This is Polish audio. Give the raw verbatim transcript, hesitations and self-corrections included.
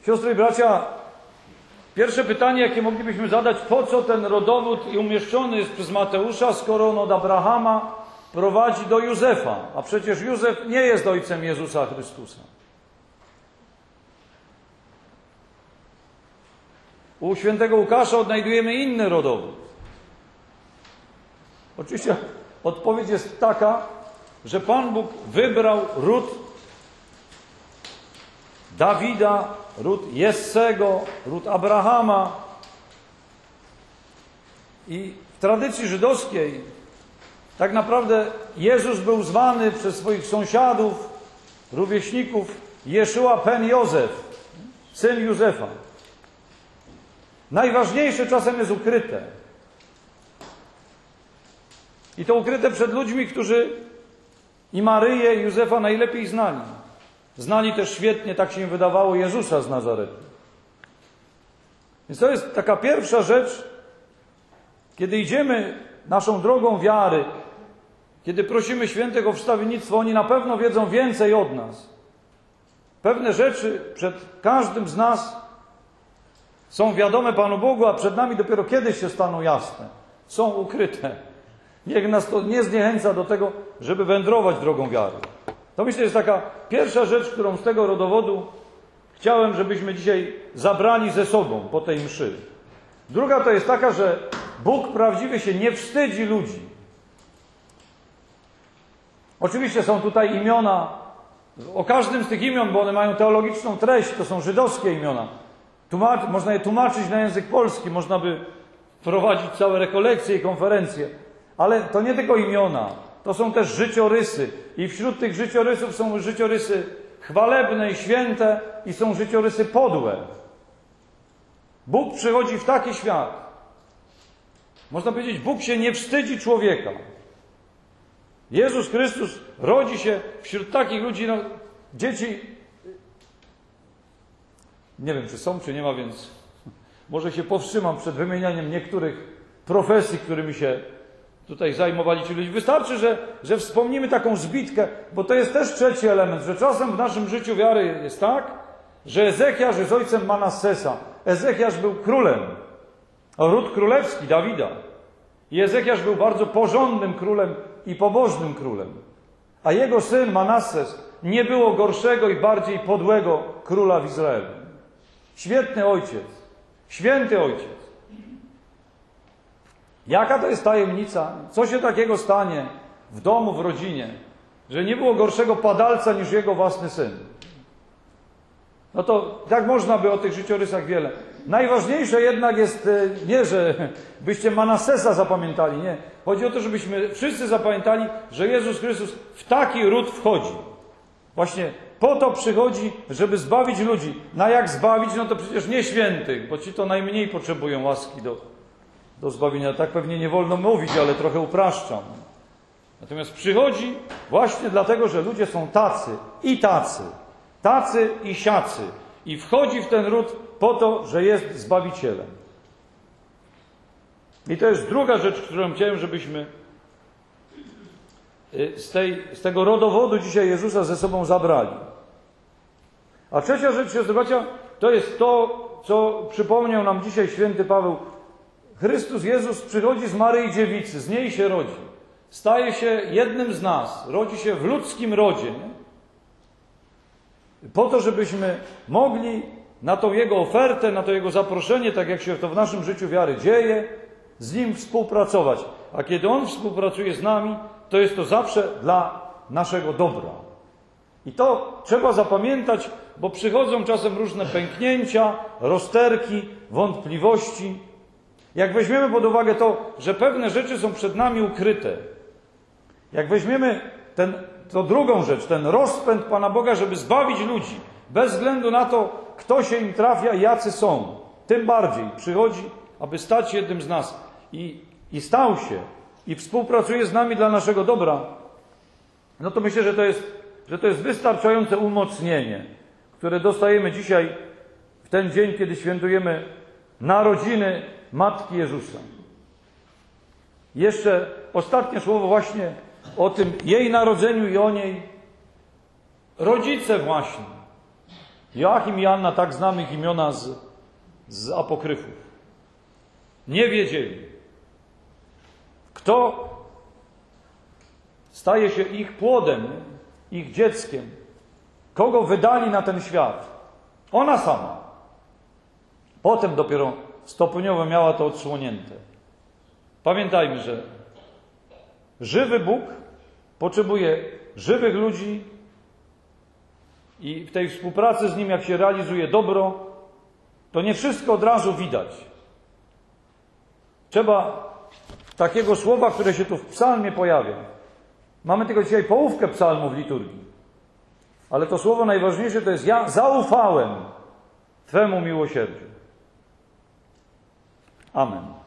Siostry i bracia, pierwsze pytanie, jakie moglibyśmy zadać, po co ten rodowód umieszczony jest przez Mateusza, skoro on od Abrahama prowadzi do Józefa, a przecież Józef nie jest ojcem Jezusa Chrystusa. U świętego Łukasza odnajdujemy inny rodowód. Oczywiście odpowiedź jest taka, że Pan Bóg wybrał ród Dawida, ród Jessego, ród Abrahama. I w tradycji żydowskiej tak naprawdę Jezus był zwany przez swoich sąsiadów, rówieśników Jeszua ben Józef, syn Józefa. Najważniejsze czasem jest ukryte. I to ukryte przed ludźmi, którzy i Maryję, i Józefa najlepiej znali. Znali też świetnie, tak się im wydawało, Jezusa z Nazaretu. Więc to jest taka pierwsza rzecz, kiedy idziemy naszą drogą wiary, kiedy prosimy świętych o wstawiennictwo, oni na pewno wiedzą więcej od nas. Pewne rzeczy przed każdym z nas są wiadome Panu Bogu, a przed nami dopiero kiedyś się staną jasne. Są ukryte. Niech nas to nie zniechęca do tego, żeby wędrować drogą wiary. To myślę, jest taka pierwsza rzecz, którą z tego rodowodu chciałem, żebyśmy dzisiaj zabrali ze sobą po tej mszy. Druga to jest taka, że Bóg prawdziwie się nie wstydzi ludzi. Oczywiście są tutaj imiona, o każdym z tych imion, bo one mają teologiczną treść, to są żydowskie imiona. Tłumacz, można je tłumaczyć na język polski, można by prowadzić całe rekolekcje i konferencje. Ale to nie tylko imiona, to są też życiorysy. I wśród tych życiorysów są życiorysy chwalebne i święte i są życiorysy podłe. Bóg przychodzi w taki świat. Można powiedzieć, Bóg się nie wstydzi człowieka. Jezus Chrystus rodzi się wśród takich ludzi, no, dzieci, nie wiem, czy są, czy nie ma, więc może się powstrzymam przed wymienianiem niektórych profesji, którymi się tutaj zajmowali ci ludzie. Wystarczy, że, że wspomnimy taką zbitkę, bo to jest też trzeci element, że czasem w naszym życiu wiary jest tak, że Ezechiasz jest ojcem Manassesa. Ezechiasz był królem, ród królewski Dawida. I Ezechiasz był bardzo porządnym królem i pobożnym królem. A jego syn Manasses nie było gorszego i bardziej podłego króla w Izraelu. Świetny ojciec, święty ojciec. Jaka to jest tajemnica? Co się takiego stanie w domu, w rodzinie, że nie było gorszego padalca niż jego własny syn? No to tak można by o tych życiorysach wiele. Najważniejsze jednak jest nie, że byście Manassesa zapamiętali, nie. Chodzi o to, żebyśmy wszyscy zapamiętali, że Jezus Chrystus w taki ród wchodzi. Właśnie po to przychodzi, żeby zbawić ludzi. Na jak zbawić? No to przecież nie świętych, bo ci to najmniej potrzebują łaski do, do zbawienia. Tak pewnie nie wolno mówić, ale trochę upraszczam. Natomiast przychodzi właśnie dlatego, że ludzie są tacy i tacy. Tacy i siacy. I wchodzi w ten ród po to, że jest Zbawicielem. I to jest druga rzecz, którą chciałem, żebyśmy z, tej, z tego rodowodu dzisiaj Jezusa ze sobą zabrali. A trzecia rzecz, siostry bracia, to jest to, co przypomniał nam dzisiaj święty Paweł. Chrystus Jezus przychodzi z Maryi Dziewicy, z niej się rodzi. Staje się jednym z nas, rodzi się w ludzkim rodzie. Nie? Po to, żebyśmy mogli na tą Jego ofertę, na to Jego zaproszenie, tak jak się to w naszym życiu wiary dzieje, z Nim współpracować. A kiedy On współpracuje z nami, to jest to zawsze dla naszego dobra. I to trzeba zapamiętać, bo przychodzą czasem różne pęknięcia, rozterki, wątpliwości. Jak weźmiemy pod uwagę to, że pewne rzeczy są przed nami ukryte, jak weźmiemy ten, to drugą rzecz, ten rozpęd Pana Boga, żeby zbawić ludzi, bez względu na to, kto się im trafia i jacy są, tym bardziej przychodzi, aby stać się jednym z nas i, i stał się i współpracuje z nami dla naszego dobra, no to myślę, że to jest, że to jest wystarczające umocnienie, które dostajemy dzisiaj w ten dzień, kiedy świętujemy narodziny Matki Jezusa. Jeszcze ostatnie słowo właśnie o tym jej narodzeniu i o niej. Rodzice właśnie. Joachim i Anna, tak znamy ich imiona z, z apokryfów. Nie wiedzieli, kto staje się ich płodem, ich dzieckiem, kogo wydali na ten świat. Ona sama. Potem dopiero stopniowo miała to odsłonięte. Pamiętajmy, że żywy Bóg potrzebuje żywych ludzi i w tej współpracy z Nim, jak się realizuje dobro, to nie wszystko od razu widać. Trzeba takiego słowa, które się tu w psalmie pojawia. Mamy tylko dzisiaj połówkę psalmu w liturgii. Ale to słowo najważniejsze to jest: ja zaufałem Twemu miłosierdziu. Amen.